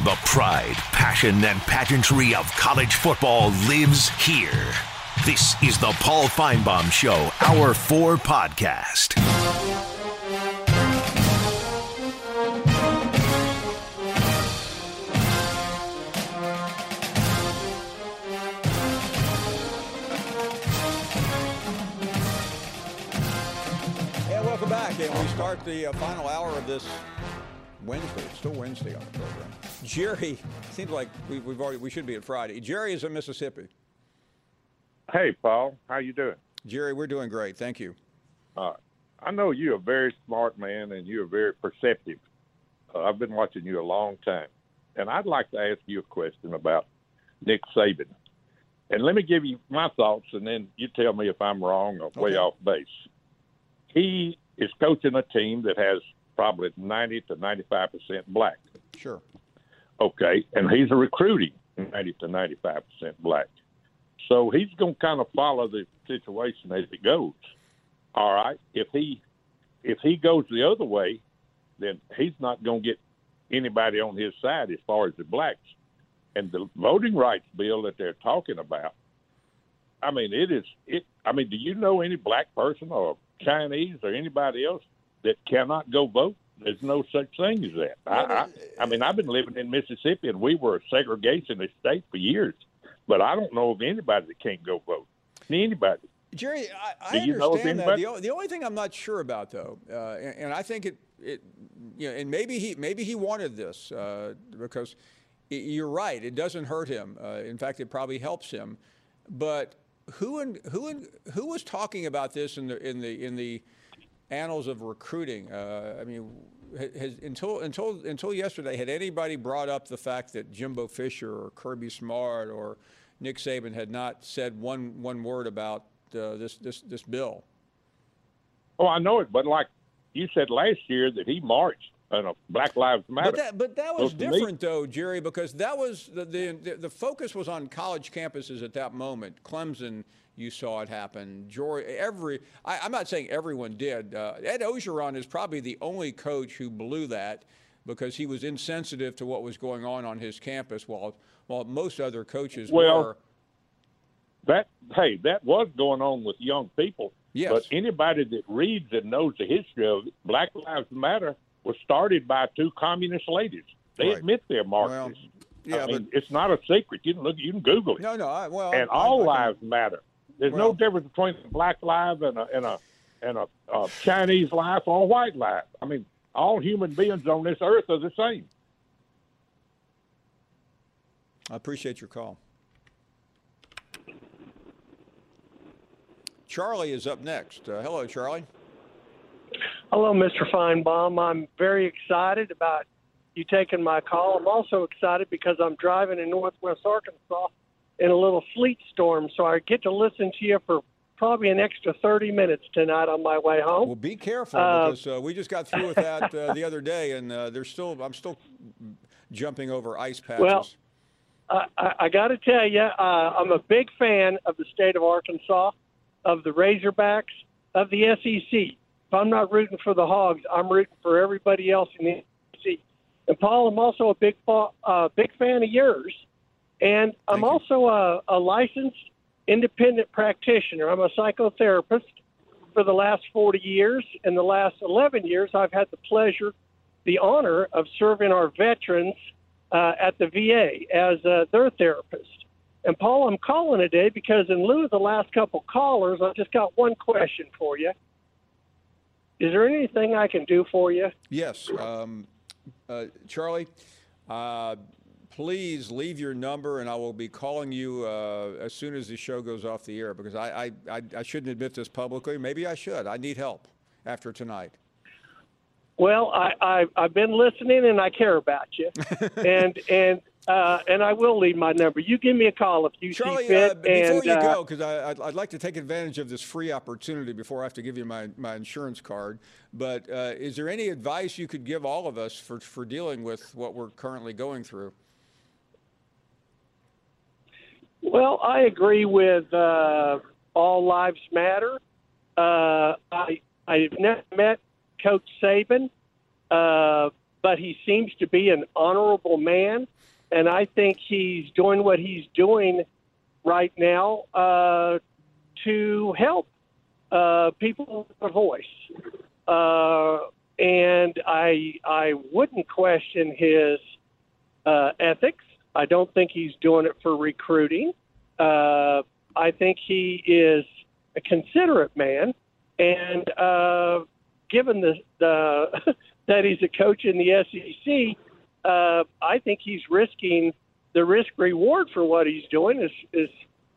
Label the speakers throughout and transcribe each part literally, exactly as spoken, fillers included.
Speaker 1: The pride, passion, and pageantry of college football lives here. This is the Paul Finebaum Show, Hour four podcast.
Speaker 2: And welcome back. And we start the uh, final hour of this Wednesday. It's still Wednesday on the program. Jerry, seems like we, we've already we should be at Friday. Jerry is in Mississippi.
Speaker 3: Hey, Paul. How you doing?
Speaker 2: Jerry, we're doing great. Thank you.
Speaker 3: Uh, I know you're a very smart man and you're very perceptive. Uh, I've been watching you a long time. And I'd like to ask you a question about Nick Saban. And let me give you my thoughts, and then you tell me if I'm wrong or way
Speaker 2: Okay.
Speaker 3: off base. He is coaching a team that has probably ninety to ninety-five percent black.
Speaker 2: Sure.
Speaker 3: Okay, and he's a recruiting ninety to ninety-five percent black. So he's going to kind of follow the situation as it goes. All right, if he if he goes the other way, then he's not going to get anybody on his side as far as the blacks. And the voting rights bill that they're talking about, I mean, it is it. I mean, do you know any black person or Chinese or anybody else that cannot go vote? There's no such thing as that. I, I, I mean, I've been living in Mississippi, and we were a segregationist state for years. But I don't know of anybody that can't go vote. Anybody.
Speaker 2: Jerry, I, I
Speaker 3: Do you know of
Speaker 2: understand that.
Speaker 3: anybody?
Speaker 2: The, o- the only thing I'm not sure about, though, uh, and, and I think it, it, you know, and maybe he maybe he wanted this uh, because it, you're right. It doesn't hurt him. Uh, in fact, it probably helps him. But who and who and who was talking about this in the in the in the annals of recruiting? Uh, I mean, has, until until until yesterday, had anybody brought up the fact that Jimbo Fisher or Kirby Smart or Nick Saban had not said one one word about uh, this this this bill?
Speaker 3: Oh, I know it, but like you said last year that he marched on a Black Lives Matter.
Speaker 2: But that, but that was
Speaker 3: Well, to me-
Speaker 2: different, though, Jerry, because that was the, the the focus was on college campuses at that moment. Clemson, you saw it happen. Georgia, every I, I'm not saying everyone did. Uh, Ed Ogeron is probably the only coach who blew that because he was insensitive to what was going on on his campus, while while most other coaches
Speaker 3: Well,
Speaker 2: were.
Speaker 3: That hey, that was going on with young people.
Speaker 2: Yes.
Speaker 3: But anybody that reads and knows the history of it, Black Lives Matter was started by two communist ladies. They
Speaker 2: Right.
Speaker 3: admit they're Marxists.
Speaker 2: yeah,
Speaker 3: I mean,
Speaker 2: but
Speaker 3: it's not a secret. You can look, you can Google it.
Speaker 2: no, no. I, well,
Speaker 3: and
Speaker 2: I-
Speaker 3: all
Speaker 2: I can-
Speaker 3: lives matter. There's
Speaker 2: Well-
Speaker 3: no difference between a black life and a and a and a, a Chinese life or a white life. I mean, all human beings on this earth are the same.
Speaker 2: I appreciate your call. Charlie is up next. Uh, hello, Charlie.
Speaker 4: Hello, Mister Finebaum. I'm very excited about you taking my call. I'm also excited because I'm driving in Northwest Arkansas in a little sleet storm, so I get to listen to you for probably an extra thirty minutes tonight on my way home.
Speaker 2: Well, be careful
Speaker 4: Uh,
Speaker 2: because uh, we just got through with that uh, the other day, and uh, there's still I'm still jumping over ice patches.
Speaker 4: Well, I, I, I got to tell you, uh, I'm a big fan of the state of Arkansas, of the Razorbacks, of the S E C. If I'm not rooting for the Hogs, I'm rooting for everybody else in the S E C. And Paul, I'm also a big uh, big fan of yours, and I'm
Speaker 2: Thank you.
Speaker 4: also a, a licensed independent practitioner. I'm a psychotherapist for the last forty years. In the last eleven years, I've had the pleasure, the honor of serving our veterans uh, at the V A as uh, their therapist. And, Paul, I'm calling today because in lieu of the last couple callers, I've just got one question for you. Is there anything I can do for you?
Speaker 2: Yes, um, uh, Charlie. Uh, please leave your number, and I will be calling you uh, as soon as the show goes off the air. Because I, I, I, I shouldn't admit this publicly. Maybe I should. I need help after tonight.
Speaker 4: Well, I, I, I've been listening, and I care about you, and and uh, and I will leave my number. You give me a call if you
Speaker 2: Charlie,
Speaker 4: see fit.
Speaker 2: uh, before
Speaker 4: and,
Speaker 2: you
Speaker 4: uh,
Speaker 2: go, because I'd, I'd like to take advantage of this free opportunity before I have to give you my, my insurance card, but uh, is there any advice you could give all of us for, for dealing with what we're currently going through?
Speaker 4: Well, I agree with uh, All Lives Matter. Uh, I I've never met Coach Saban, uh, but he seems to be an honorable man. and I think he's doing what he's doing right now uh, to help uh, people with a voice. Uh, and I I wouldn't question his uh, ethics. I don't think he's doing it for recruiting. Uh, I think he is a considerate man, and uh, given the, the that he's a coach in the S E C, uh, I think he's risking the risk reward for what he's doing is is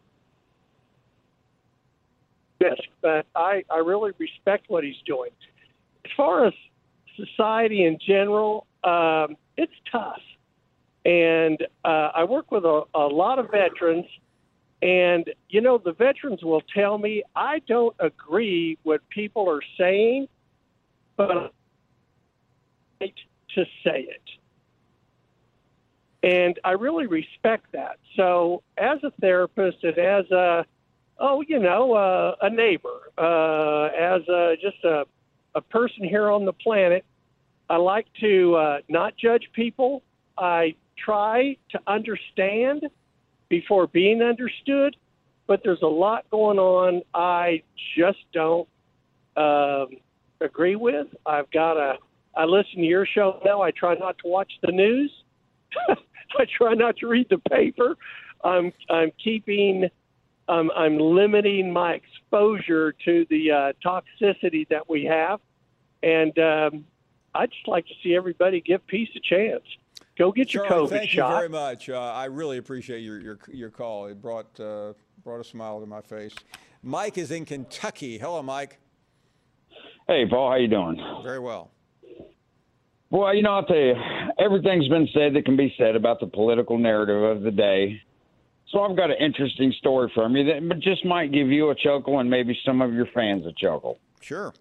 Speaker 4: risk. But I, I really respect what he's doing. As far as society in general, um, it's tough. And uh, I work with a, a lot of veterans, and, you know, the veterans will tell me, I don't agree what people are saying, but I like to say it. And I really respect that. So as a therapist and as a, oh, you know, uh, a neighbor, uh, as a, just a, a person here on the planet, I like to uh, not judge people. I try to understand before being understood, but there's a lot going on I just don't um, agree with. I've got a, I listen to your show now. I try not to watch the news. I try not to read the paper. I'm, I'm keeping, um, I'm limiting my exposure to the uh, toxicity that we have. And um, I'd just like to see everybody give peace a chance. Go get your
Speaker 2: Charlie,
Speaker 4: COVID
Speaker 2: thank
Speaker 4: shot.
Speaker 2: you very much. Uh, I really appreciate your, your your call. It brought uh, brought a smile to my face. Mike is in Kentucky. Hello, Mike.
Speaker 5: Hey, Paul. How you doing?
Speaker 2: Very well.
Speaker 5: Well, you know, I'll tell you, everything's been said that can be said about the political narrative of the day. So I've got an interesting story from you that just might give you a chuckle and maybe some of your fans a chuckle.
Speaker 2: Sure.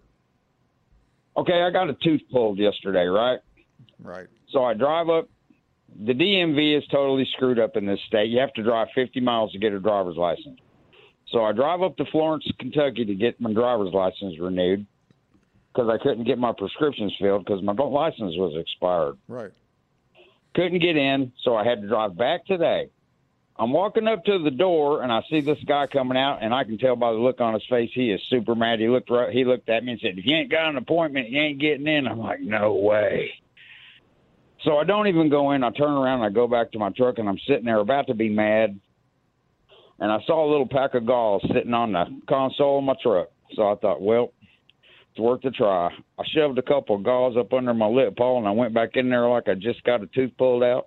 Speaker 5: Okay, I got a tooth pulled yesterday, right?
Speaker 2: Right.
Speaker 5: So I drive up. The D M V is totally screwed up in this state. You have to drive fifty miles to get a driver's license. So I drive up to Florence, Kentucky to get my driver's license renewed because I couldn't get my prescriptions filled because my license was expired.
Speaker 2: Right.
Speaker 5: Couldn't get in, so I had to drive back today. I'm walking up to the door, and I see this guy coming out, and I can tell by the look on his face he is super mad. He looked right, he looked at me and said, if you ain't got an appointment, you ain't getting in. I'm like, no way. So I don't even go in. I turn around and I go back to my truck, and I'm sitting there about to be mad. And I saw a little pack of gauze sitting on the console of my truck. So I thought, well, it's worth a try. I shoved a couple of gauze up under my lip, Paul, and I went back in there like I just got a tooth pulled out.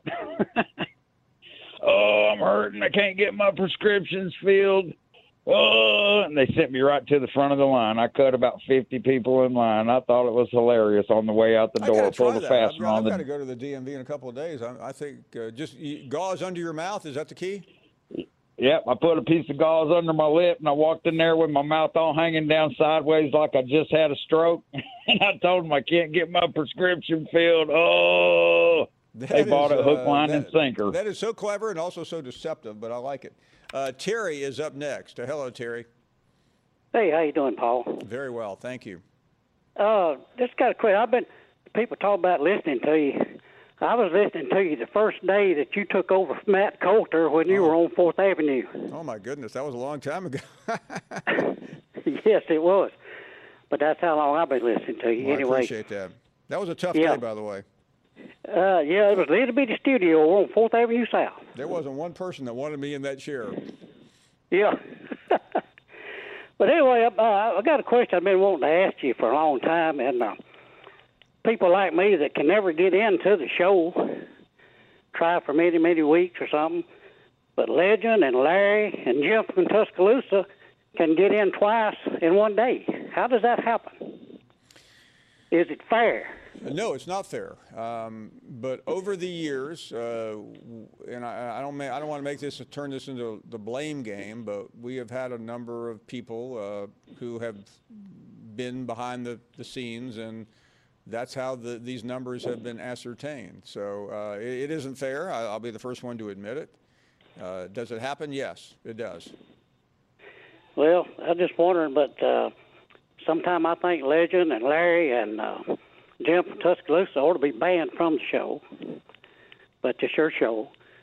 Speaker 5: Oh, I'm hurting. I can't get my prescriptions filled. Oh, and they sent me right to the front of the line. I cut about fifty people in line. I thought it was hilarious on the way out the door.
Speaker 2: I
Speaker 5: Pulled the fastener on
Speaker 2: I've
Speaker 5: the.
Speaker 2: got to go to the D M V in a couple of days. I, I think uh, just you, gauze under your mouth, is that the key?
Speaker 5: Yep, I put a piece of gauze under my lip, and I walked in there with my mouth all hanging down sideways like I just had a stroke. And I told them I can't get my prescription filled. Oh,
Speaker 2: that
Speaker 5: they bought
Speaker 2: is,
Speaker 5: a hook,
Speaker 2: uh,
Speaker 5: line,
Speaker 2: that,
Speaker 5: and sinker.
Speaker 2: That is so clever and also so deceptive, but I like it. Uh, Terry is up next. Uh, hello, Terry.
Speaker 6: Hey, how you doing, Paul?
Speaker 2: Very well, thank you.
Speaker 6: Uh, just got a question. I've been people talk about listening to you. I was listening to you the first day that you took over from Matt Coulter when you
Speaker 2: oh.
Speaker 6: were on Fourth Avenue.
Speaker 2: Oh my goodness, that was a long time ago.
Speaker 6: Yes, it was. But that's how long I've been listening to you.
Speaker 2: Well,
Speaker 6: anyway,
Speaker 2: I appreciate that. That was a tough
Speaker 6: yeah.
Speaker 2: day, by the way.
Speaker 6: Uh, yeah, it was a little bitty studio on Fourth Avenue South.
Speaker 2: There wasn't one person that wanted me in that chair.
Speaker 6: Yeah. But anyway, uh, I got a question I've been wanting to ask you for a long time, and uh, people like me that can never get into the show, try for many, many weeks or something, but Legend and Larry and Jim from Tuscaloosa can get in twice in one day. How does that happen? Is it fair?
Speaker 2: No, it's not fair. Um, but over the years, uh, and I, I don't, ma- I don't want to make this turn this into the blame game, but we have had a number of people uh, who have been behind the, the scenes, and that's how the, these numbers have been ascertained. So uh, it, it isn't fair. I, I'll be the first one to admit it. Uh, does it happen? Yes, it does.
Speaker 6: Well, I'm just wondering, but uh, sometime I think Legend and Larry and uh, Jim from Tuscaloosa ought to be banned from the show, but it's your show.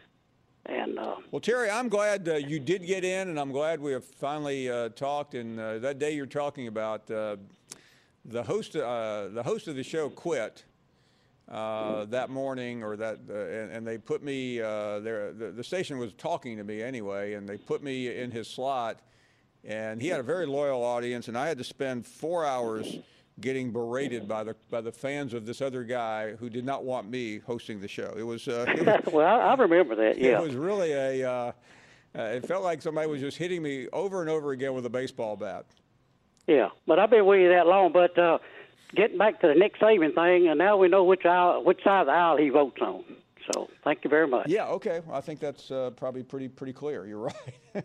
Speaker 6: And uh,
Speaker 2: well, Terry, I'm glad uh, you did get in, and I'm glad we have finally uh, talked. And uh, that day you're talking about, uh, the host, uh, the host of the show quit uh, that morning, or that, uh, and, and they put me uh, there. The, the station was talking to me anyway, and they put me in his slot. And he had a very loyal audience, and I had to spend four hours getting berated by the by the fans of this other guy who did not want me hosting the show. It was, uh, it was
Speaker 6: well, I remember that. Yeah,
Speaker 2: it was really a. Uh, uh, it felt like somebody was just hitting me over and over again with a baseball bat.
Speaker 6: Yeah, but I've been with you that long. But uh, getting back to the Nick Saban thing, and now we know which aisle, which side of the aisle he votes on. So thank you very much.
Speaker 2: Yeah. Okay. Well, I think that's uh, probably pretty pretty clear. You're right.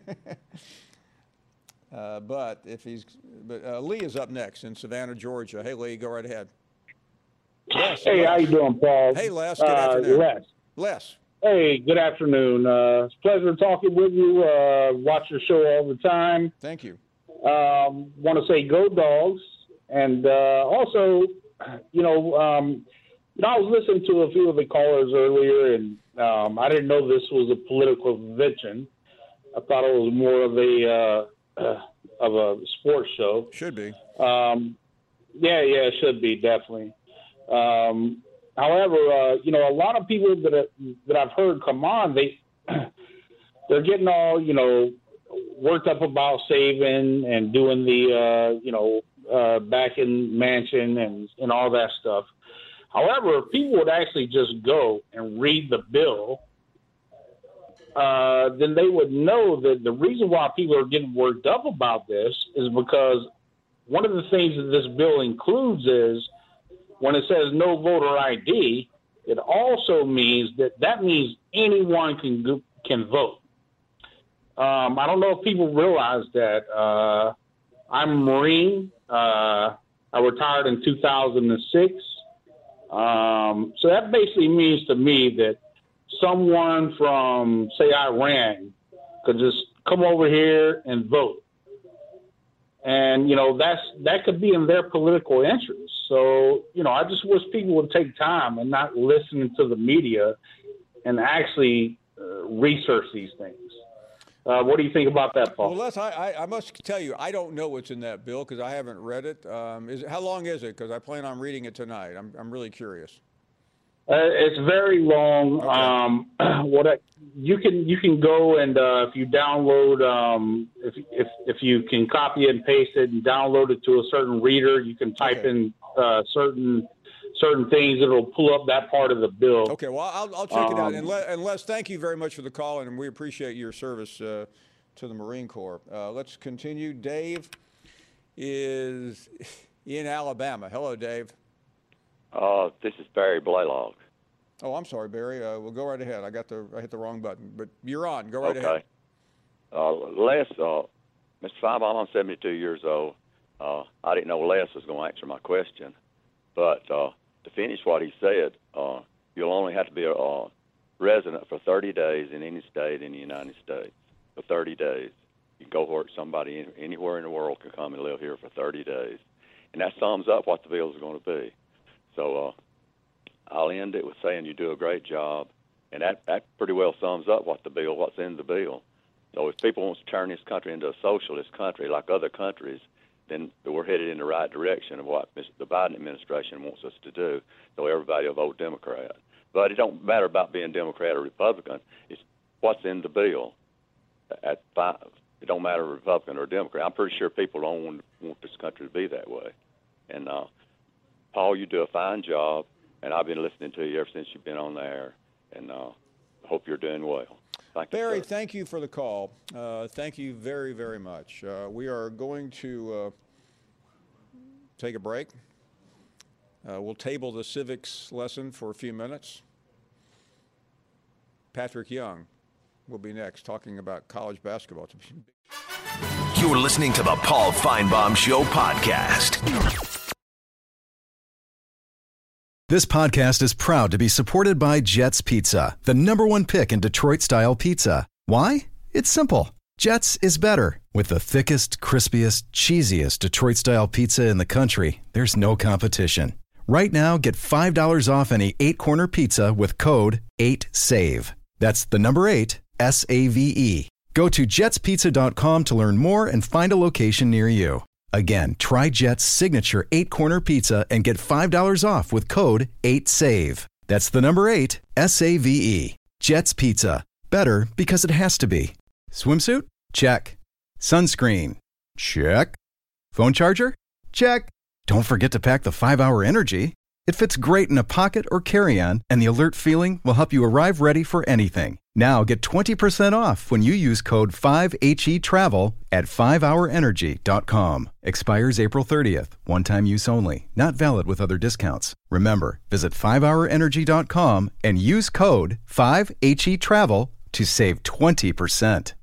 Speaker 2: Uh, but if he's, but uh, Lee is up next in Savannah, Georgia. Hey, Lee, go right ahead.
Speaker 7: Les, hey, Les. How you doing, Paul?
Speaker 2: Hey, Les. Good
Speaker 7: uh,
Speaker 2: afternoon.
Speaker 7: Les.
Speaker 2: Les.
Speaker 7: Hey, good afternoon. Uh, it's a pleasure talking with you. Uh, watch your show all the time.
Speaker 2: Thank you.
Speaker 7: Um, want to say go Dogs, and uh, also, you know, um, you know, I was listening to a few of the callers earlier, and um, I didn't know this was a political convention. I thought it was more of a uh, Uh, of a sports show.
Speaker 2: Should be.
Speaker 7: Um, yeah, yeah, it should be, definitely. Um, however, uh, you know, a lot of people that are, that I've heard come on, they they're getting all, you know, worked up about saving and doing the, uh, you know, uh, back in mansion and, and all that stuff. However, if people would actually just go and read the bill, Uh, then they would know that the reason why people are getting worked up about this is because one of the things that this bill includes is when it says no voter I D, it also means that that means anyone can go, can vote. Um, I don't know if people realize that. Uh, I'm a Marine. Uh, I retired in two thousand six. Um, so that basically means to me that someone from, say, Iran could just come over here and vote. And, you know, that's that could be in their political interest. So, you know, I just wish people would take time and not listen to the media and actually uh, research these things. Uh, what do you think about that, Paul?
Speaker 2: Well, Les, I, I, I must tell you, I don't know what's in that bill because I haven't read it. Um, is it. How long is it? Because I plan on reading it tonight. I'm, I'm really curious.
Speaker 7: Uh, it's very long.
Speaker 2: Okay.
Speaker 7: Um, what I, you can you can go and uh, if you download um, if if if you can copy it and paste it and download it to a certain reader, you can type
Speaker 2: okay.
Speaker 7: in uh, certain certain things. It'll pull up that part of the bill.
Speaker 2: Okay. Well, I'll I'll check um, it out. And Les, and Les, thank you very much for the call, and we appreciate your service uh, to the Marine Corps. Uh, let's continue. Dave is in Alabama. Hello, Dave.
Speaker 8: Uh, this is Barry Blaylock.
Speaker 2: Oh, I'm sorry, Barry. Uh, we'll go right ahead. I got the I hit the wrong button, but you're on. Go right
Speaker 8: okay.
Speaker 2: ahead.
Speaker 8: Uh, Les, uh, Mister Feinbaum, I'm seventy-two years old. Uh, I didn't know Les was going to answer my question, but uh, to finish what he said, uh, you'll only have to be a uh, resident for thirty days in any state in the United States. For thirty days, you can go work. Somebody anywhere in the world can come and live here for thirty days, and that sums up what the bill is going to be. So uh, I'll end it with saying you do a great job, and that, that pretty well sums up what the bill, what's in the bill. So if people want to turn this country into a socialist country like other countries, then we're headed in the right direction of what the Biden administration wants us to do, so everybody will vote Democrat. But it don't matter about being Democrat or Republican. It's what's in the bill. At five, it don't matter Republican or Democrat. I'm pretty sure people don't want, want this country to be that way. And uh, Paul, you do a fine job, and I've been listening to you ever since you've been on the air, and uh, I hope you're doing well. Thank
Speaker 2: Barry,
Speaker 8: you, sir.
Speaker 2: thank you for the call. Uh, thank you very, very much. Uh, we are going to uh, take a break. Uh, we'll table the civics lesson for a few minutes. Patrick Young will be next, talking about college basketball.
Speaker 1: You're listening to the Paul Feinbaum Show podcast.
Speaker 9: This podcast is proud to be supported by Jets Pizza, the number one pick in Detroit-style pizza. Why? It's simple. Jets is better. With the thickest, crispiest, cheesiest Detroit-style pizza in the country, there's no competition. Right now, get five dollars off any eight-corner pizza with code eight save. That's the number eight, S A V E. Go to jets pizza dot com to learn more and find a location near you. Again, try Jet's signature eight-corner pizza and get five dollars off with code eight save. That's the number eight, S A V E. Jet's Pizza. Better because it has to be. Swimsuit? Check. Sunscreen? Check. Phone charger? Check. Don't forget to pack the five hour Energy. It fits great in a pocket or carry-on, and the alert feeling will help you arrive ready for anything. Now get twenty percent off when you use code five H E travel at five hour energy dot com. Expires April thirtieth. One-time use only. Not valid with other discounts. Remember, visit five hour energy dot com and use code five H E travel to save twenty percent.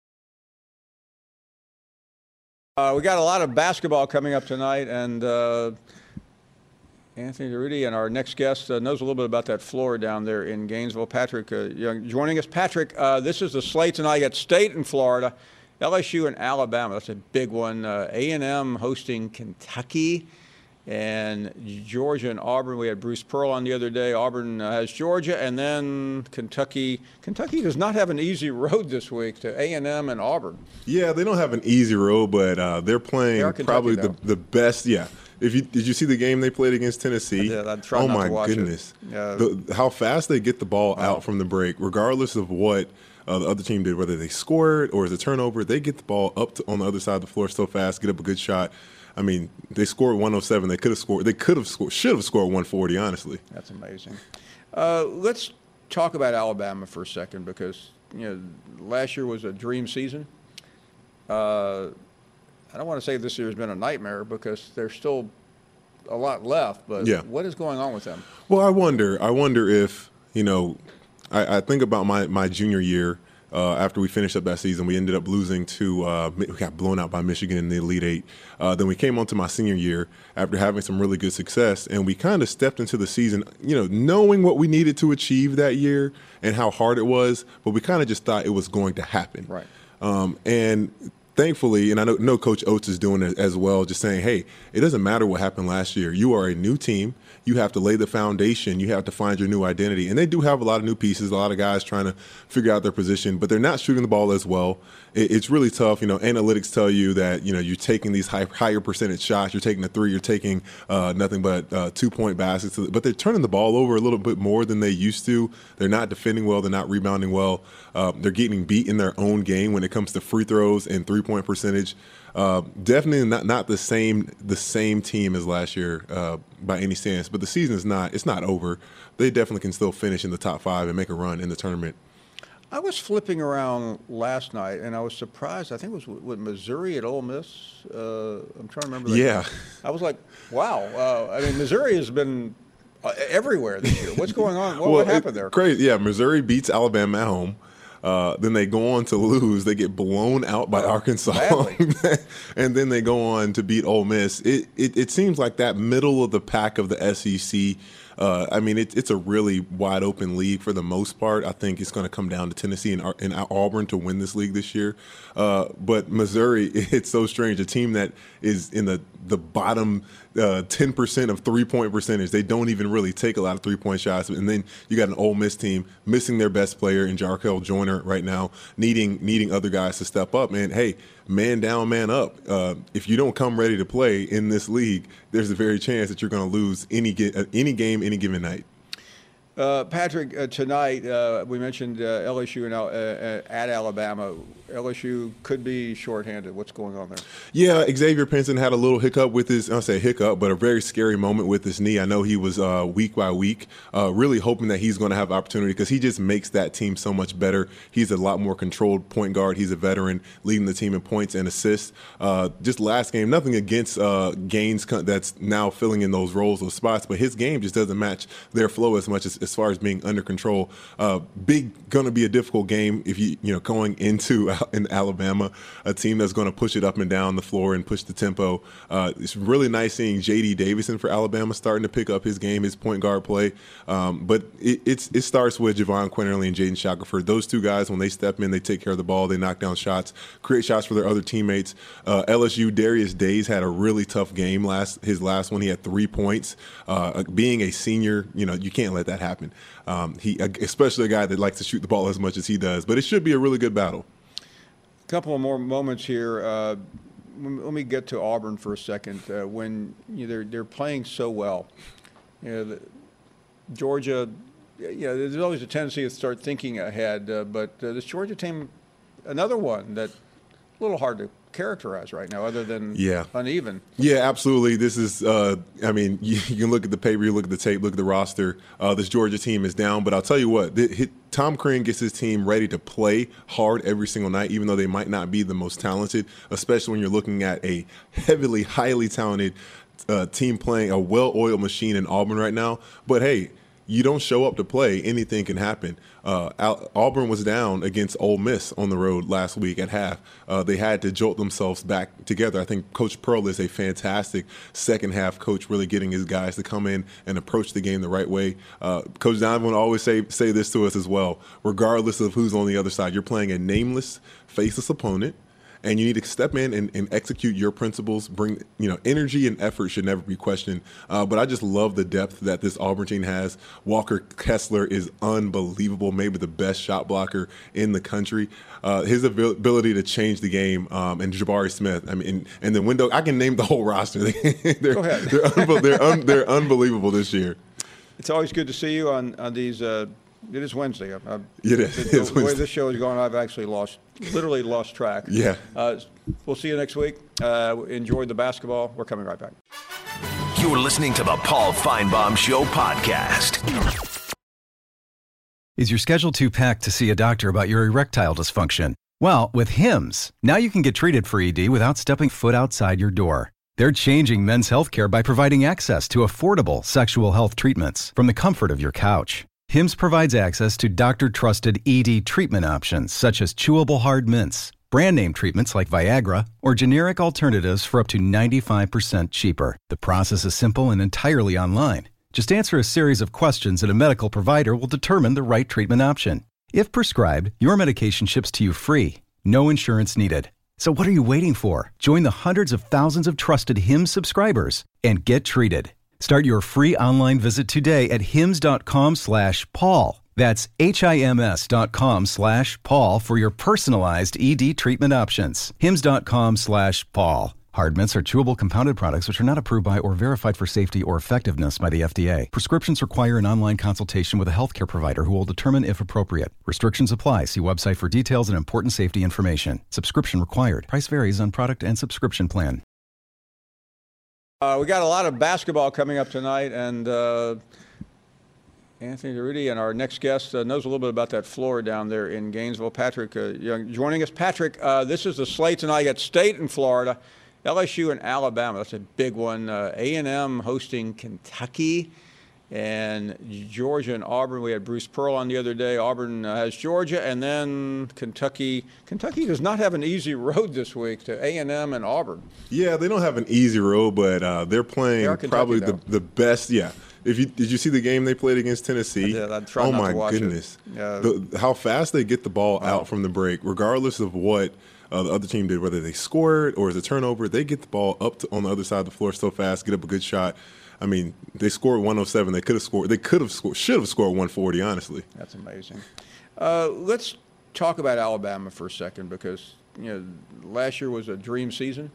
Speaker 2: Uh, we got a lot of basketball coming up tonight, and uh, Anthony Durutti and our next guest uh, knows a little bit about that floor down there in Gainesville. Patrick uh, Young joining us. Patrick, uh, this is the slate tonight. You got State in Florida, L S U and Alabama. That's a big one. Uh, A and M hosting Kentucky, and Georgia and Auburn. We had Bruce Pearl on the other day. Auburn uh, has Georgia, and then Kentucky. Kentucky does not have an easy road this week to A and M and Auburn.
Speaker 10: Yeah, they don't have an easy road, but uh, they're playing
Speaker 2: they Kentucky,
Speaker 10: probably the,
Speaker 2: though.
Speaker 10: the best. Yeah. If you did you see the game they played against Tennessee?
Speaker 2: I did. I tried
Speaker 10: oh
Speaker 2: not
Speaker 10: my
Speaker 2: to watch
Speaker 10: goodness!
Speaker 2: It. Yeah.
Speaker 10: The, how fast they get the ball
Speaker 2: Wow.
Speaker 10: out from the break, regardless of what uh, the other team did, whether they scored or it's a turnover, they get the ball up to, on the other side of the floor so fast, get up a good shot. I mean, they scored one oh seven. They could have scored. They could have scored. Should have scored one forty. Honestly,
Speaker 2: That's amazing. Uh, let's talk about Alabama for a second, because you know last year was a dream season. Uh, I don't want to say this year has been a nightmare, because there's still a lot left. But
Speaker 10: Yeah.
Speaker 2: what is going on with them?
Speaker 10: well, I wonder. I wonder if you know. I, I think about my my junior year. Uh, after we finished up that season, we ended up losing to, uh, we got blown out by Michigan in the Elite Eight. Uh, then we came on to my senior year after having some really good success, and we kind of stepped into the season, you know, knowing what we needed to achieve that year and how hard it was, but we kind of just thought it was going to happen.
Speaker 2: Right.
Speaker 10: Um, and thankfully, and I know, know Coach Oates is doing it as well, just saying, hey, it doesn't matter what happened last year. You are a new team. You have to lay the foundation. You have to find your new identity. And they do have a lot of new pieces, a lot of guys trying to figure out their position, but they're not shooting the ball as well. It, it's really tough. You know, analytics tell you that, you know, you're taking these high, higher percentage shots. You're taking a three. You're taking uh, nothing but uh, two-point baskets. But they're turning the ball over a little bit more than they used to. They're not defending well. They're not rebounding well. Uh, they're getting beat in their own game when it comes to free throws and three-point percentage. Uh, definitely not not the same the same team as last year uh, by any sense, but the season is not it's not over. They definitely can still finish in the top five and make a run in the tournament.
Speaker 2: I was flipping around last night, and I was surprised. I think it was with Missouri at Ole Miss. Uh, I'm trying to remember that.
Speaker 10: Yeah.
Speaker 2: I was like, wow. Uh, I mean, Missouri has been uh, everywhere this year. What's going on? What,
Speaker 10: well,
Speaker 2: what happened
Speaker 10: it,
Speaker 2: there?
Speaker 10: Crazy. Yeah, Missouri beats Alabama at home. Uh, then they go on to lose. They get blown out by
Speaker 2: Oh,
Speaker 10: Arkansas, and then they go on to beat Ole Miss. It, it it seems like that middle of the pack of the S E C. Uh, I mean, it, it's a really wide open league for the most part. I think it's going to come down to Tennessee and, and Auburn to win this league this year. Uh, but Missouri, it's so strange. A team that is in the the bottom uh, ten percent of three-point percentage. They don't even really take a lot of three-point shots. And then you got an Ole Miss team missing their best player in Jarkel Joyner right now, needing needing other guys to step up. And, hey, man down, man up. Uh, if you don't come ready to play in this league, there's a very chance that you're going to lose any ge- any game, any given night.
Speaker 2: Uh, Patrick, uh, tonight uh, we mentioned uh, L S U and, uh, at Alabama. L S U could be shorthanded. What's going on there?
Speaker 10: Yeah, Xavier Pinson had a little hiccup with his, I'll say hiccup, but a very scary moment with his knee. I know he was uh, week by week, uh, really hoping that he's going to have opportunity because he just makes that team so much better. He's a lot more controlled point guard. He's a veteran, leading the team in points and assists. Uh, just last game, nothing against uh, Gaines that's now filling in those roles, those spots, but his game just doesn't match their flow as much as, as far as being under control. Uh, big, going to be a difficult game if you, you know, going into in Alabama, a team that's going to push it up and down the floor and push the tempo. Uh, it's really nice seeing J D Davison for Alabama starting to pick up his game, his point guard play. Um, but it, it's, it starts with Javon Quinterly and Jaden Shackelford. Those two guys, when they step in, they take care of the ball. They knock down shots, create shots for their other teammates. Uh, L S U, Darius Days had a really tough game last his last one. He had three points. Uh, being a senior, you know, you can't let that happen. happen. Um, he, especially a guy that likes to shoot the ball as much as he does. But it should be a really good battle.
Speaker 2: A couple of more moments here. Uh, let me get to Auburn for a second. Uh, when you know, they're they're playing so well, you know, the, Georgia. You know, there's always a tendency to start thinking ahead, uh, but uh, this Georgia team, another one that's a little hard to characterize right now, other than
Speaker 10: yeah.
Speaker 2: uneven.
Speaker 10: Yeah, absolutely. This is, uh, I mean, you, you can look at the paper, you look at the tape, look at the roster. Uh, this Georgia team is down, but I'll tell you what, the, hit, Tom Crean gets his team ready to play hard every single night, even though they might not be the most talented, especially when you're looking at a heavily, highly talented uh, team playing a well-oiled machine in Auburn right now. But hey, you don't show up to play, anything can happen. Uh, Al- Auburn was down against Ole Miss on the road last week at half. Uh, they had to jolt themselves back together. I think Coach Pearl is a fantastic second-half coach, really getting his guys to come in and approach the game the right way. Uh, Coach Donovan would always say, say this to us as well. Regardless of who's on the other side, you're playing a nameless, faceless opponent. And you need to step in and, and execute your principles. Bring, you know, energy and effort should never be questioned. Uh, but I just love the depth that this Auburn team has. Walker Kessler is unbelievable, maybe the best shot blocker in the country. Uh, his ability to change the game, um, and Jabari Smith. I mean, and, and the window. I can name the whole roster. they're,
Speaker 2: Go ahead.
Speaker 10: They're, unbe- they're, un- they're unbelievable this year.
Speaker 2: It's always good to see you on on these. Uh, it is Wednesday. I, I,
Speaker 10: it is.
Speaker 2: The,
Speaker 10: it is
Speaker 2: the
Speaker 10: Wednesday.
Speaker 2: way this show is going, I've actually lost, literally lost track.
Speaker 10: Yeah.
Speaker 2: Uh, we'll see you next week. Uh, enjoy the basketball. We're coming right back.
Speaker 1: You're listening to the Paul Feinbaum Show podcast.
Speaker 9: Is your schedule too packed to see a doctor about your erectile dysfunction? Well, with Hims, now you can get treated for E D without stepping foot outside your door. They're changing men's healthcare by providing access to affordable sexual health treatments from the comfort of your couch. Hims provides access to doctor-trusted E D treatment options such as chewable hard mints, brand name treatments like Viagra, or generic alternatives for up to ninety-five percent cheaper. The process is simple and entirely online. Just answer a series of questions and a medical provider will determine the right treatment option. If prescribed, your medication ships to you free. No insurance needed. So what are you waiting for? Join the hundreds of thousands of trusted Hims subscribers and get treated. Start your free online visit today at hims.com slash Paul. That's H-I-M-S dot com slash Paul for your personalized E D treatment options. Hims.com slash Paul. Hard mints are chewable compounded products which are not approved by or verified for safety or effectiveness by the F D A. Prescriptions require an online consultation with a healthcare provider who will determine if appropriate. Restrictions apply. See website for details and important safety information. Subscription required. Price varies on product and subscription plan.
Speaker 2: Uh, we got a lot of basketball coming up tonight, and uh, Anthony DeRudy and our next guest uh, knows a little bit about that floor down there in Gainesville. Patrick uh, Young joining us. Patrick, uh, this is the slate tonight. You got State in Florida, L S U and Alabama. That's a big one. Uh, A and M hosting Kentucky, and Georgia and Auburn. We had Bruce Pearl on the other day. Auburn uh, has Georgia, and then Kentucky. Kentucky does not have an easy road this week to A and M and Auburn.
Speaker 10: Yeah, they don't have an easy road, but uh, they're playing
Speaker 2: they Kentucky,
Speaker 10: probably
Speaker 2: though.
Speaker 10: the, the best. Yeah. If you did you see the game they played against Tennessee?
Speaker 2: I did. I tried
Speaker 10: oh
Speaker 2: not
Speaker 10: my
Speaker 2: to watch
Speaker 10: goodness!
Speaker 2: It. Yeah.
Speaker 10: The, how fast they get the ball
Speaker 2: wow.
Speaker 10: out from the break, regardless of what uh, the other team did, whether they scored or it's a turnover, they get the ball up to, on the other side of the floor so fast, get up a good shot. I mean, they scored one oh seven. They could have scored. They could have scored. Should have scored one forty. Honestly,
Speaker 2: that's amazing. Uh, let's talk about Alabama for a second because you know last year was a dream season.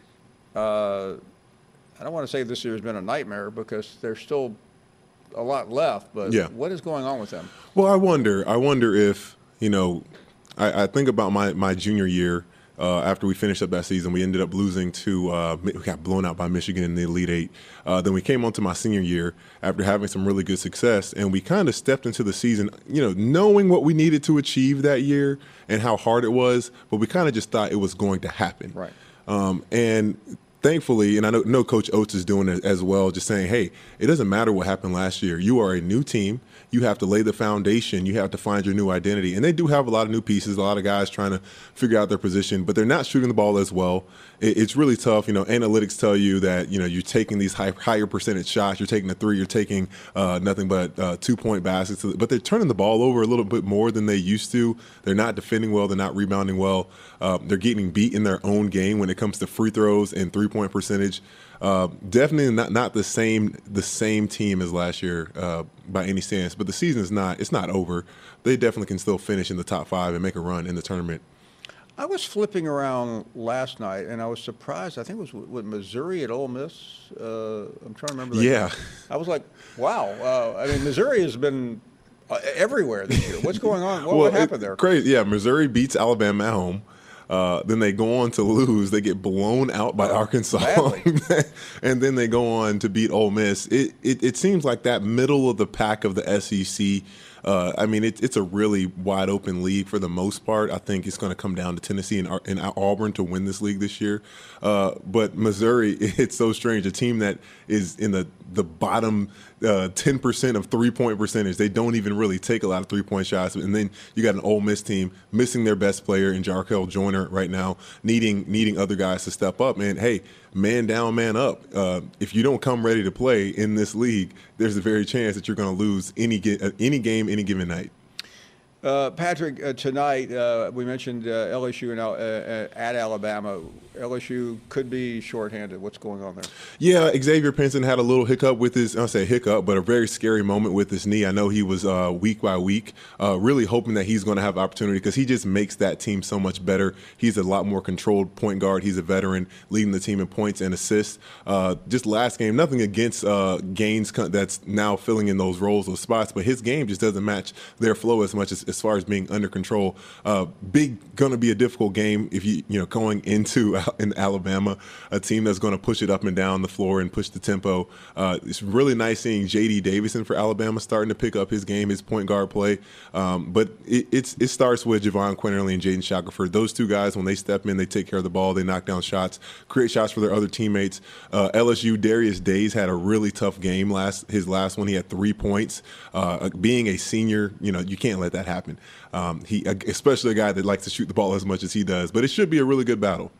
Speaker 2: Uh, I don't want to say this year has been a nightmare because there's still a lot left. But
Speaker 10: yeah.
Speaker 2: what is going on with them?
Speaker 10: Well, I wonder. I wonder if you know. I, I think about my my junior year. Uh, after we finished up that season, we ended up losing to uh, – we got blown out by Michigan in the Elite Eight. Uh, then we came on to my senior year after having some really good success, and we kind of stepped into the season, you know, knowing what we needed to achieve that year and how hard it was, but we kind of just thought it was going to happen.
Speaker 2: Right.
Speaker 10: Um, and thankfully, and I know, know Coach Oates is doing it as well, just saying, hey, it doesn't matter what happened last year. You are a new team. You have to lay the foundation. You have to find your new identity. And they do have a lot of new pieces, a lot of guys trying to figure out their position, but they're not shooting the ball as well. It, it's really tough. You know, analytics tell you that, you know, you're taking these high, higher percentage shots. You're taking a three. You're taking uh, nothing but uh, two-point baskets. But they're turning the ball over a little bit more than they used to. They're not defending well. They're not rebounding well. Uh, they're getting beat in their own game when it comes to free throws and three-point percentage. Uh, definitely not not the same the same team as last year uh, by any sense. But the season is not it's not over. They definitely can still finish in the top five and make a run in the tournament.
Speaker 2: I was flipping around last night, and I was surprised. I think it was with Missouri at Ole Miss. Uh, I'm trying to remember that.
Speaker 10: Yeah.
Speaker 2: Game. I was like, wow. Uh, I mean, Missouri has been uh, everywhere this year. What's going on? What,
Speaker 10: well,
Speaker 2: what happened
Speaker 10: it,
Speaker 2: there?
Speaker 10: Crazy. Yeah, Missouri beats Alabama at home. Uh, then they go on to lose. They get blown out by oh, Arkansas. And then they go on to beat Ole Miss. It, it, it seems like that middle of the pack of the S E C. Uh, I mean, it, it's a really wide open league for the most part. I think it's going to come down to Tennessee and, and Auburn to win this league this year. Uh, but Missouri, it's so strange. A team that is in the, the bottom uh, ten percent of three-point percentage. They don't even really take a lot of three-point shots. And then you got an Ole Miss team missing their best player in Jarkel Joyner right now, needing needing other guys to step up. And, hey, man down, man up. Uh, if you don't come ready to play in this league, there's a very chance that you're going to lose any uh, any game, any given night.
Speaker 2: Uh, Patrick, uh, tonight uh, we mentioned uh, L S U and, uh, at Alabama. L S U could be shorthanded. What's going on there?
Speaker 10: Yeah, Xavier Pinson had a little hiccup with his, I'll say hiccup, but a very scary moment with his knee. I know he was uh, week by week, uh, really hoping that he's going to have opportunity because he just makes that team so much better. He's a lot more controlled point guard. He's a veteran, leading the team in points and assists. Uh, just last game, nothing against uh, Gaines that's now filling in those roles, those spots, but his game just doesn't match their flow as much as, as far as being under control. Uh, big, going to be a difficult game if you, you know, going into in Alabama, a team that's going to push it up and down the floor and push the tempo. Uh, it's really nice seeing J D Davison for Alabama starting to pick up his game, his point guard play. Um, but it, it's, it starts with Javon Quinterly and Jaden Shackelford. Those two guys, when they step in, they take care of the ball. They knock down shots, create shots for their other teammates. Uh, L S U, Darius Days had a really tough game last his last one. He had three points. Uh, being a senior, you know, you can't let that happen. Um, he, especially a guy that likes to shoot the ball as much as he does. But it should be a really good battle.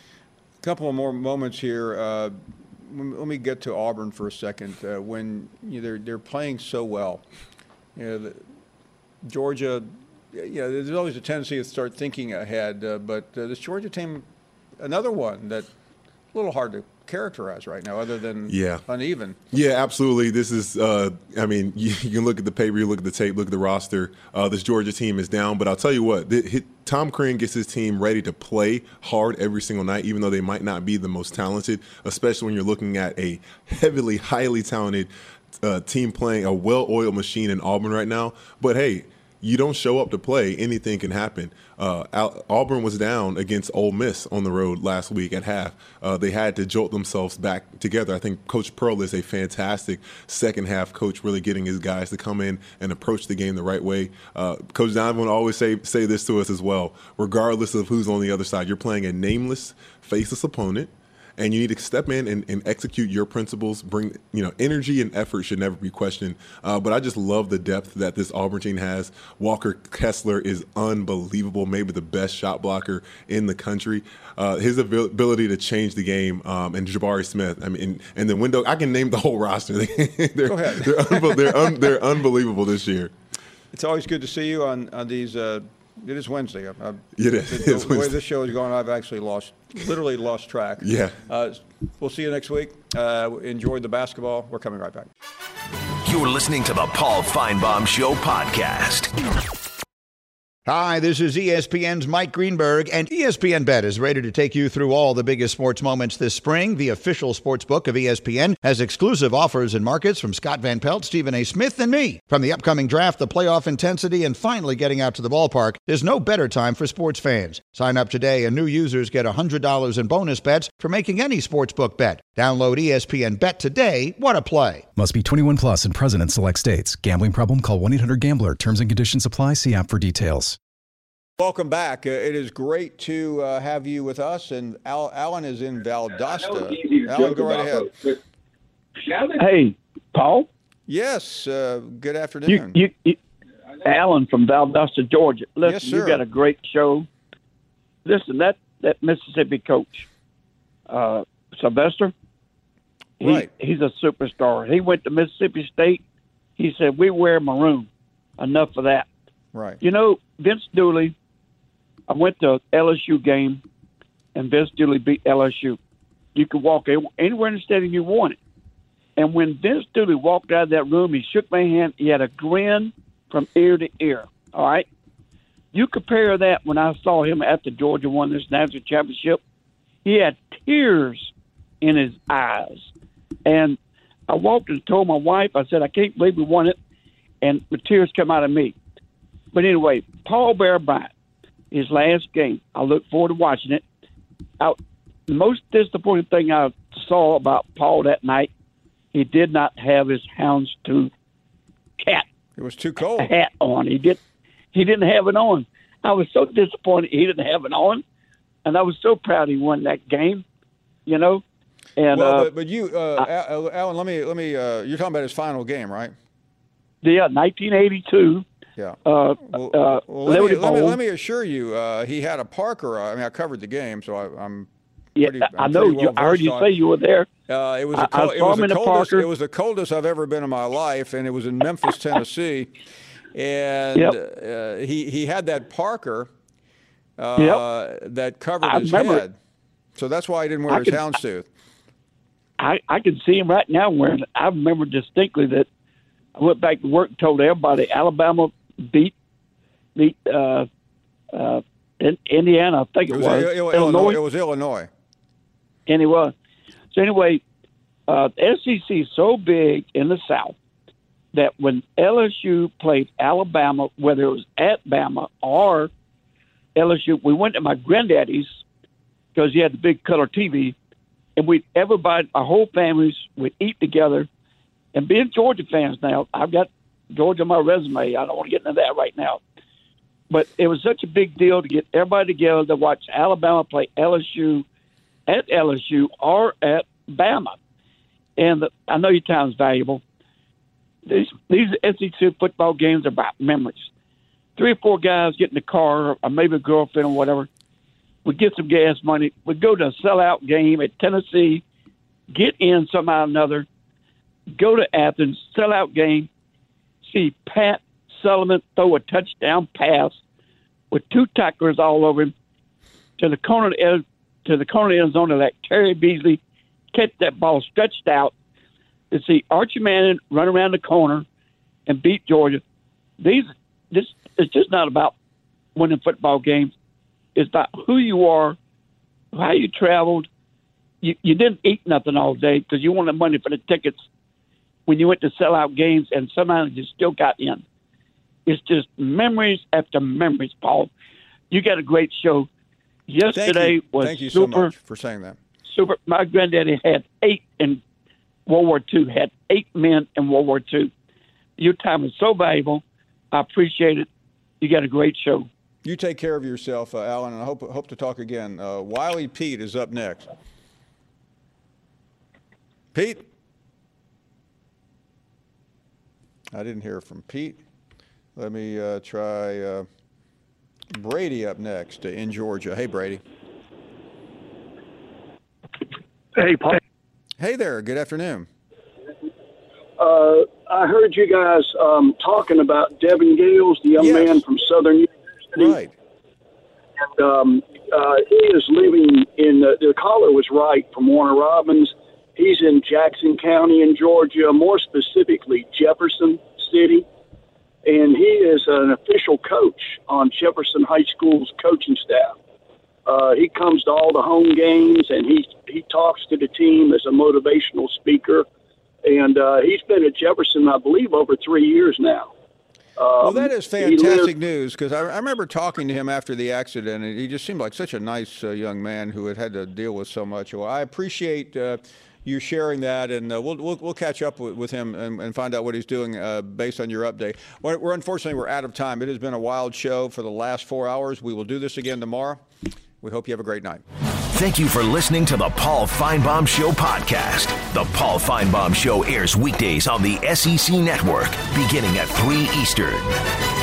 Speaker 2: A couple of more moments here. Uh, let me get to Auburn for a second. Uh, when you know, they're they're playing so well, you know, the, Georgia. You know, there's always a tendency to start thinking ahead. Uh, but uh, this Georgia team, another one that's a little hard to characterize right now, other than
Speaker 10: yeah.
Speaker 2: uneven.
Speaker 10: Yeah, absolutely. This is, uh, I mean, you, you can look at the paper, you look at the tape, look at the roster. Uh, this Georgia team is down, but I'll tell you what, the, hit, Tom Crean gets his team ready to play hard every single night, even though they might not be the most talented, especially when you're looking at a heavily, highly talented uh, team playing a well-oiled machine in Auburn right now. But hey, you don't show up to play, anything can happen. Uh, Al- Auburn was down against Ole Miss on the road last week at half. Uh, they had to jolt themselves back together. I think Coach Pearl is a fantastic second half coach, really getting his guys to come in and approach the game the right way. Uh, Coach Donovan would always say say this to us as well. Regardless of who's on the other side, you're playing a nameless, faceless opponent. And you need to step in and, and execute your principles. Bring, you know, energy and effort should never be questioned. Uh, but I just love the depth that this Auburn team has. Walker Kessler is unbelievable, maybe the best shot blocker in the country. Uh, his ability to change the game, um, and Jabari Smith. I mean, and, and the window. I can name the whole roster. they're,
Speaker 2: Go ahead.
Speaker 10: they're, unbe- they're, un- they're unbelievable this year.
Speaker 2: It's always good to see you on on these. Uh, it is Wednesday. I, I,
Speaker 10: it is.
Speaker 2: The,
Speaker 10: It's
Speaker 2: the
Speaker 10: Wednesday.
Speaker 2: way this show is going, I've actually lost, literally lost track.
Speaker 10: Yeah.
Speaker 2: Uh, we'll see you next week. Uh, enjoy the basketball. We're coming right back.
Speaker 1: You're listening to the Paul Feinbaum Show podcast.
Speaker 11: Hi, this is E S P N's Mike Greenberg, and E S P N Bet is ready to take you through all the biggest sports moments this spring. The official sports book of E S P N has exclusive offers and markets from Scott Van Pelt, Stephen A. Smith, and me. From the upcoming draft, the playoff intensity, and finally getting out to the ballpark, there's no better time for sports fans. Sign up today, and new users get one hundred dollars in bonus bets for making any sportsbook bet. Download E S P N Bet today. What a play.
Speaker 9: Must be twenty-one plus and present in select states. Gambling problem? Call one eight hundred gambler. Terms and conditions apply. See app for details.
Speaker 2: Welcome back. Uh, it is great to uh, have you with us. And Al- Alan is in Valdosta. Alan, go right ahead.
Speaker 12: Hey, Paul.
Speaker 2: Yes. Uh, good afternoon.
Speaker 12: You, you, you, Alan from Valdosta, Georgia. Listen,
Speaker 2: yes, sir.
Speaker 12: You got a great show. Listen, that, that Mississippi coach, uh, Sylvester, he,
Speaker 2: right.
Speaker 12: he's a superstar. He went to Mississippi State. He said, we wear maroon. Enough of that.
Speaker 2: Right.
Speaker 12: You know, Vince Dooley, I went to L S U game, and Vince Dooley beat L S U. You could walk anywhere in the stadium you wanted. And when Vince Dooley walked out of that room, he shook my hand. He had a grin from ear to ear. All right? You compare that when I saw him after Georgia won this national championship, he had tears in his eyes. And I walked and told my wife, I said, I can't believe we won it. And the tears come out of me. But anyway, Paul Bear Bryant, his last game, I look forward to watching it. I, the most disappointing thing I saw about Paul that night, he did not have his houndstooth cat.
Speaker 2: It was too cold.
Speaker 12: Hat on. He did. He didn't have it on. I was so disappointed he didn't have it on, and I was so proud he won that game. You know. And
Speaker 2: well,
Speaker 12: uh,
Speaker 2: but, but you, uh, I, Alan, let me let me. Uh, you're talking about his final game, right?
Speaker 12: Yeah, nineteen eighty-two.
Speaker 2: Yeah.
Speaker 12: Uh,
Speaker 2: well,
Speaker 12: uh,
Speaker 2: well, let, me, let, me, let me assure you, uh, he had a Parker. I mean, I covered the game, so I, I'm.
Speaker 12: Yeah,
Speaker 2: pretty, I'm
Speaker 12: I know.
Speaker 2: well
Speaker 12: you, I heard you
Speaker 2: on.
Speaker 12: say you were there.
Speaker 2: Uh, it was
Speaker 12: I,
Speaker 2: the, cold,
Speaker 12: I
Speaker 2: it, was the coldest,
Speaker 12: Parker.
Speaker 2: it was the coldest I've ever been in my life, and it was in Memphis, Tennessee. And
Speaker 12: yep.
Speaker 2: uh, he he had that Parker uh,
Speaker 12: yep.
Speaker 2: that covered
Speaker 12: I
Speaker 2: his
Speaker 12: remember.
Speaker 2: head, so that's why he didn't wear
Speaker 12: I
Speaker 2: his
Speaker 12: can,
Speaker 2: houndstooth.
Speaker 12: I I can see him right now wearing it. I remember distinctly that I went back to work and told everybody Alabama beat beat uh, uh, Indiana. I think it,
Speaker 2: It was,
Speaker 12: was
Speaker 2: Il- Il-
Speaker 12: Illinois.
Speaker 2: Illinois. It was Illinois.
Speaker 12: And he was. So anyway, uh, the S E C is so big in the South that when L S U played Alabama, whether it was at Bama or L S U, we went to my granddaddy's because he had the big color T V, and we everybody, our whole families, would eat together. And being Georgia fans now, I've got Georgia on my resume. I don't want to get into that right now. But it was such a big deal to get everybody together to watch Alabama play L S U at L S U or at Bama. And the, I know your time's valuable. These these S E C football games are about memories. Three or four guys get in the car, or maybe a girlfriend or whatever. We get some gas money. We go to a sellout game at Tennessee, get in somehow or another, go to Athens, sellout game, see Pat Sullivan throw a touchdown pass with two tacklers all over him to the corner to the corner end zone to let Terry Beasley catch that ball stretched out, to see Archie Manning run around the corner and beat Georgia. These this it's just not about winning football games. It's about who you are, how you traveled. You, you didn't eat nothing all day because you wanted money for the tickets when you went to sell out games, and somehow you still got in. It's just memories after memories, Paul. You got a great show. Yesterday
Speaker 2: Thank you.
Speaker 12: was
Speaker 2: Thank you
Speaker 12: super.
Speaker 2: so much for saying that.
Speaker 12: Super. My granddaddy had eight in World War Two. Had eight men in World War Two. Your time is so valuable. I appreciate it. You got a great show.
Speaker 2: You take care of yourself, uh, Alan, and I hope hope to talk again. Uh, Wiley Pete is up next. Pete? I didn't hear from Pete. Let me uh, try uh, Brady up next uh, in Georgia. Hey, Brady.
Speaker 13: Hey, Paul.
Speaker 2: Hey there. Good afternoon.
Speaker 13: Uh, I heard you guys um, talking about Devin Gales, the young
Speaker 2: Yes.
Speaker 13: man from Southern University.
Speaker 2: Right.
Speaker 13: And um, uh, he is living in, uh, the caller was right, from Warner Robins. He's in Jackson County in Georgia, more specifically Jefferson City. And he is an official coach on Jefferson High School's coaching staff. Uh, he comes to all the home games, and he, he talks to the team as a motivational speaker. And uh, he's been at Jefferson, I believe, over three years now. Um,
Speaker 2: Well, that is
Speaker 13: he
Speaker 2: fantastic
Speaker 13: lived-
Speaker 2: news because I, I remember talking to him after the accident, and he just seemed like such a nice uh, young man who had had to deal with so much. Well, I appreciate uh, you sharing that, and uh, we'll, we'll we'll catch up with, with him and, and find out what he's doing uh, based on your update. We're, we're unfortunately we're out of time. It has been a wild show for the last four hours. We will do this again tomorrow. We hope you have a great night.
Speaker 1: Thank you for listening to the Paul Feinbaum Show podcast. The Paul Feinbaum Show airs weekdays on the S E C Network, beginning at three Eastern.